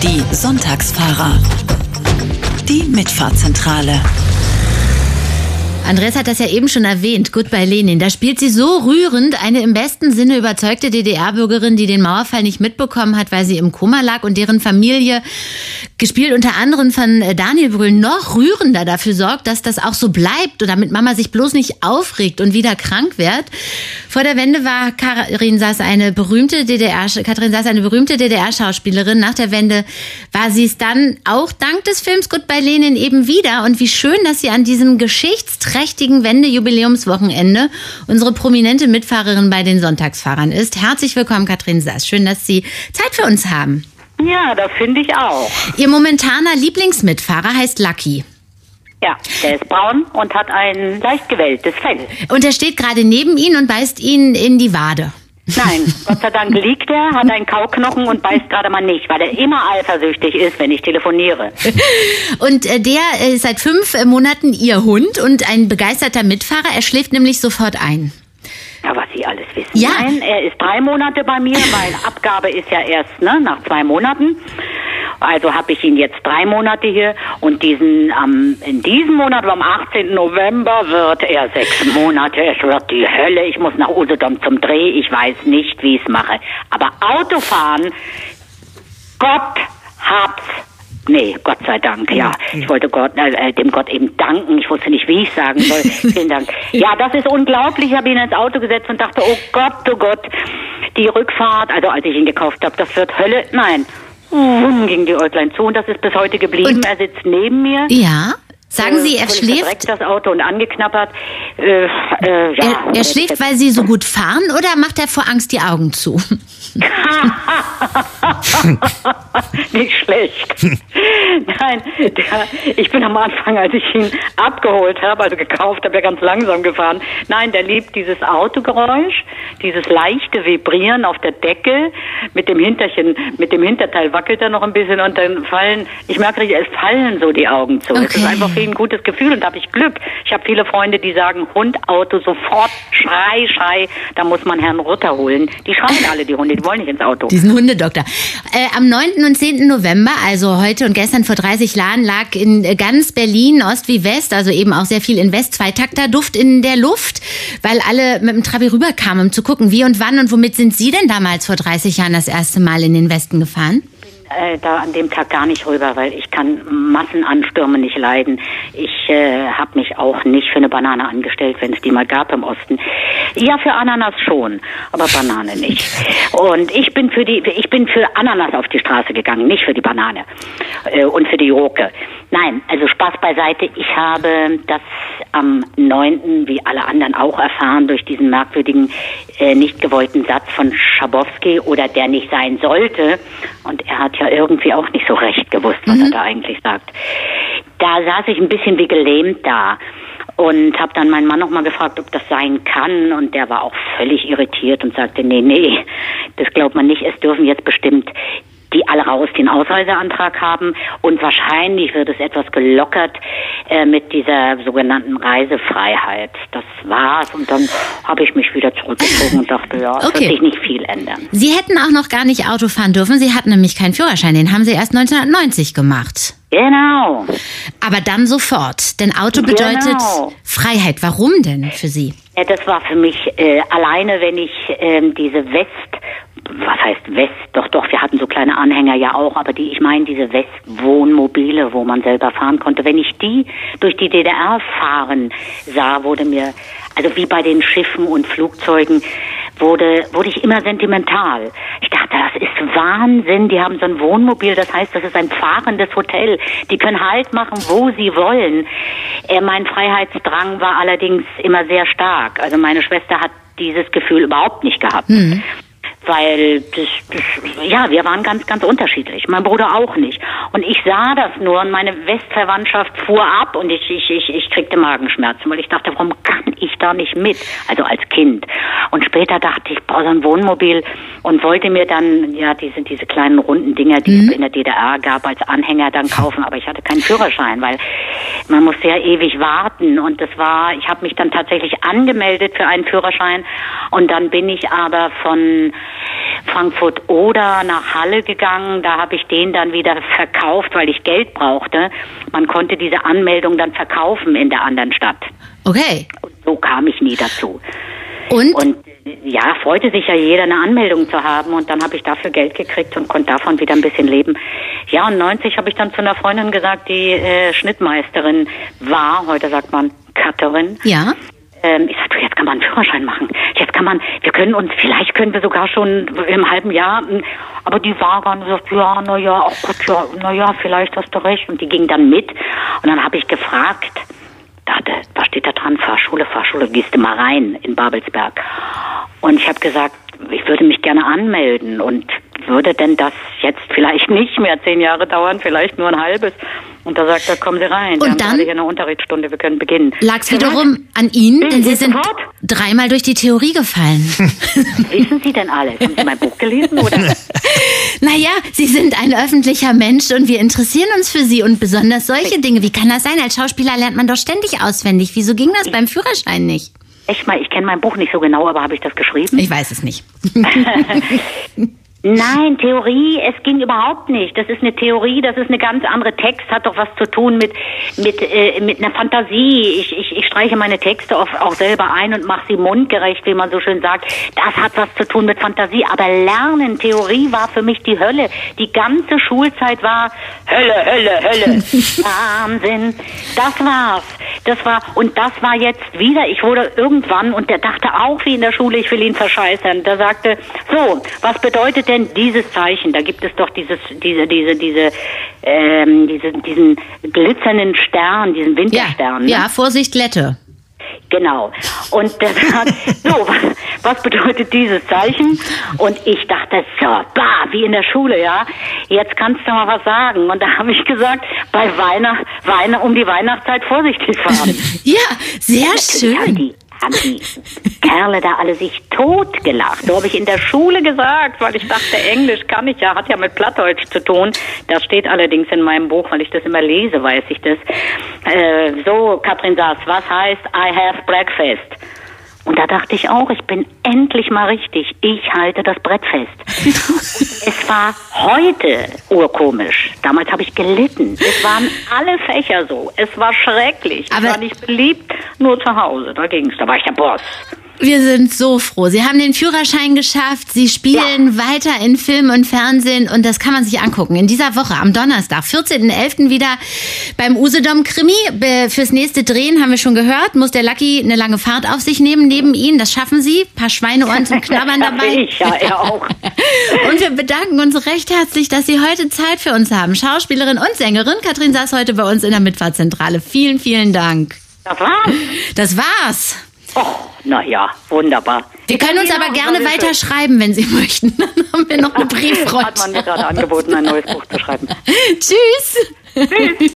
Die Sonntagsfahrer. Die Mitfahrzentrale. Andreas hat das ja eben schon erwähnt, Goodbye Lenin. Da spielt sie so rührend eine im besten Sinne überzeugte DDR-Bürgerin, die den Mauerfall nicht mitbekommen hat, weil sie im Koma lag und deren Familie, gespielt unter anderem von Daniel Brühl, noch rührender dafür sorgt, dass das auch so bleibt und damit Mama sich bloß nicht aufregt und wieder krank wird. Vor der Wende war Katrin Sass eine berühmte DDR-Schauspielerin. Nach der Wende war sie es dann auch dank des Films Goodbye Lenin eben wieder. Und wie schön, dass sie an diesem geschichtsträchtigen Wende-Jubiläumswochenende unsere prominente Mitfahrerin bei den Sonntagsfahrern ist. Herzlich willkommen, Katrin Sass. Schön, dass Sie Zeit für uns haben. Ja, das finde ich auch. Ihr momentaner Lieblingsmitfahrer heißt Lucky. Ja, der ist braun und hat ein leicht gewelltes Fell. Und er steht gerade neben Ihnen und beißt Ihnen in die Wade. Nein, Gott sei Dank liegt er, hat einen Kauknochen und beißt gerade mal nicht, weil er immer eifersüchtig ist, wenn ich telefoniere. Und der ist seit 5 Monaten Ihr Hund und ein begeisterter Mitfahrer. Er schläft nämlich sofort ein. Ja, was Sie alles wissen. Ja. Nein, er ist 3 Monate bei mir, weil Abgabe ist ja erst nach 2 Monaten. Also habe ich ihn jetzt 3 Monate hier und in diesem Monat, am 18. November, wird er 6 Monate. Es wird die Hölle. Ich muss nach Usedom zum Dreh. Ich weiß nicht, wie ich es mache. Aber Autofahren, Gott hab's. Nee, Gott sei Dank, ja. Ich wollte dem Gott eben danken. Ich wusste nicht, wie ich sagen soll. Vielen Dank. Ja, das ist unglaublich. Ich habe ihn ins Auto gesetzt und dachte, oh Gott, die Rückfahrt, also als ich ihn gekauft habe, das wird Hölle. Nein, ging die Äuglein zu und das ist bis heute geblieben. Und er sitzt neben mir. Ja. Sagen Sie, er schläft? Das Auto und angeknabbert. Er schläft, weil Sie so gut fahren, oder macht er vor Angst die Augen zu? Nicht schlecht. Nein, ich bin am Anfang, als ich ihn abgeholt habe, also gekauft habe, ja ganz langsam gefahren. Nein, der liebt dieses Autogeräusch, dieses leichte Vibrieren auf der Decke. Mit dem Hinterteil wackelt er noch ein bisschen und dann ich merke richtig, es fallen so die Augen zu. Okay. Es ist einfach für ihn ein gutes Gefühl und da habe ich Glück. Ich habe viele Freunde, die sagen, Hund, Auto, sofort, Schrei, da muss man Herrn Rutter holen. Die schreien alle, die Hunde, die wollen nicht ins Auto. Diesen Hundedoktor. Am 9. und 10. November, also heute und gestern vor 30 Jahren, lag in ganz Berlin, Ost wie West, also eben auch sehr viel in West, Zweitakter-Duft in der Luft, weil alle mit dem Trabi rüberkamen, um zu gucken, wie und wann und womit sind Sie denn damals vor 30 Jahren das erste Mal in den Westen gefahren? Da an dem Tag gar nicht rüber, weil ich kann Massenanstürme nicht leiden. Ich habe mich auch nicht für eine Banane angestellt, wenn es die mal gab im Osten. Ja, für Ananas schon, aber Banane nicht. Und ich bin für Ananas auf die Straße gegangen, nicht für die Banane und für die Joke. Nein, also Spaß beiseite. Ich habe das am 9., wie alle anderen auch erfahren, durch diesen merkwürdigen, nicht gewollten Satz von Schabowski oder der nicht sein sollte. Und er hat ja irgendwie auch nicht so recht gewusst, was er da eigentlich sagt. Da saß ich ein bisschen wie gelähmt da und habe dann meinen Mann nochmal gefragt, ob das sein kann. Und der war auch völlig irritiert und sagte, nee, das glaubt man nicht. Es dürfen jetzt bestimmt die alle raus den Ausreiseantrag haben und wahrscheinlich wird es etwas gelockert mit dieser sogenannten Reisefreiheit. Das war's und dann habe ich mich wieder zurückgezogen und dachte, ja, es wird sich nicht viel ändern. Sie hätten auch noch gar nicht Auto fahren dürfen, Sie hatten nämlich keinen Führerschein, den haben Sie erst 1990 gemacht. Genau. Aber dann sofort, denn Auto bedeutet Freiheit. Warum denn für Sie? Ja, das war für mich alleine, wenn ich diese was heißt West? Doch, wir hatten so kleine Anhänger ja auch, aber diese West-Wohnmobile, wo man selber fahren konnte. Wenn ich die durch die DDR fahren sah, wurde mir, also wie bei den Schiffen und Flugzeugen, wurde ich immer sentimental. Ich dachte, das ist Wahnsinn, die haben so ein Wohnmobil, das heißt, das ist ein fahrendes Hotel. Die können Halt machen, wo sie wollen. Mein Freiheitsdrang war allerdings immer sehr stark. Also meine Schwester hat dieses Gefühl überhaupt nicht gehabt. Weil wir waren ganz, ganz unterschiedlich. Mein Bruder auch nicht. Und ich sah das nur und meine Westverwandtschaft fuhr ab und ich kriegte Magenschmerzen, weil ich dachte, warum kann ich da nicht mit? Also als Kind. Und später dachte ich, so ein Wohnmobil und wollte mir dann, diese kleinen runden Dinger, die es in der DDR gab, als Anhänger dann kaufen. Aber ich hatte keinen Führerschein, weil man musste ja ewig warten und ich habe mich dann tatsächlich angemeldet für einen Führerschein und dann bin ich aber von Frankfurt Oder nach Halle gegangen. Da habe ich den dann wieder verkauft, weil ich Geld brauchte. Man konnte diese Anmeldung dann verkaufen in der anderen Stadt. Okay. Und so kam ich nie dazu. Und ja, freute sich ja jeder, eine Anmeldung zu haben. Und dann habe ich dafür Geld gekriegt und konnte davon wieder ein bisschen leben. Ja, und 90 habe ich dann zu einer Freundin gesagt, die Schnittmeisterin war. Heute sagt man Cutterin. Ja. Ich sagte, jetzt kann man einen Führerschein machen. Vielleicht können wir sogar schon im halben Jahr. Aber die war dann so, vielleicht hast du recht. Und die ging dann mit. Und dann habe ich gefragt, dachte, was steht da dran? Fahrschule, gehst du mal rein in Babelsberg. Und ich habe gesagt, ich würde mich gerne anmelden und würde denn das jetzt vielleicht nicht mehr 10 Jahre dauern, vielleicht nur ein halbes. Und da sagt er, kommen Sie rein. Und dann hier eine Unterrichtsstunde, wir können beginnen. Lag es wiederum an Ihnen, denn Sie sind 3-mal durch die Theorie gefallen. Wissen Sie denn alles? Haben Sie mein Buch gelesen, oder? Naja, Sie sind ein öffentlicher Mensch und wir interessieren uns für Sie und besonders solche Dinge. Wie kann das sein? Als Schauspieler lernt man doch ständig auswendig. Wieso ging das beim Führerschein nicht? Echt mal, ich kenne mein Buch nicht so genau, aber habe ich das geschrieben? Ich weiß es nicht. Nein, Theorie, es ging überhaupt nicht. Das ist eine Theorie, das ist eine ganz andere Text, hat doch was zu tun mit einer Fantasie. Ich streiche meine Texte oft auch selber ein und mache sie mundgerecht, wie man so schön sagt. Das hat was zu tun mit Fantasie. Aber Lernen, Theorie war für mich die Hölle. Die ganze Schulzeit war Hölle. Wahnsinn. Das war jetzt wieder, ich wurde irgendwann, und der dachte auch wie in der Schule, ich will ihn verscheißern. Der sagte, so, was bedeutet denn dieses Zeichen? Da gibt es doch diesen glitzernden Stern, diesen Winterstern. Ja, Vorsicht, Lette. Genau. Und der sagt, so, was bedeutet dieses Zeichen? Und ich dachte, so, wie in der Schule, ja. Jetzt kannst du mal was sagen. Und da habe ich gesagt, bei um die Weihnachtszeit vorsichtig fahren. Ja, sehr schön. Haben die Kerle da alle sich totgelacht. So habe ich in der Schule gesagt, weil ich dachte, Englisch kann ich ja, hat ja mit Plattdeutsch zu tun. Das steht allerdings in meinem Buch, weil ich das immer lese, weiß ich das. So, Katrin Saas, was heißt I have breakfast? Und da dachte ich auch, ich bin endlich mal richtig. Ich halte das Brett fest. Es war heute urkomisch. Damals habe ich gelitten. Es waren alle Fächer so. Es war schrecklich. Ich war nicht beliebt, nur zu Hause. Da ging's. Da war ich der Boss. Wir sind so froh. Sie haben den Führerschein geschafft. Sie spielen weiter in Film und Fernsehen und das kann man sich angucken. In dieser Woche, am Donnerstag, 14.11. wieder beim Usedom-Krimi. Fürs nächste Drehen, haben wir schon gehört, muss der Lucky eine lange Fahrt auf sich nehmen neben Ihnen. Das schaffen Sie. Ein paar Schweineohren zum Knabbern dabei. Ich, ja, er auch. Und wir bedanken uns recht herzlich, dass Sie heute Zeit für uns haben. Schauspielerin und Sängerin Katrin Saas heute bei uns in der Mitfahrzentrale. Vielen, vielen Dank. Das war's. Oh, naja, wunderbar. Wir können uns aber gerne weiter schreiben, wenn Sie möchten. Dann haben wir noch eine Briefrunde. Hat man mir gerade angeboten, ein neues Buch zu schreiben. Tschüss. Tschüss.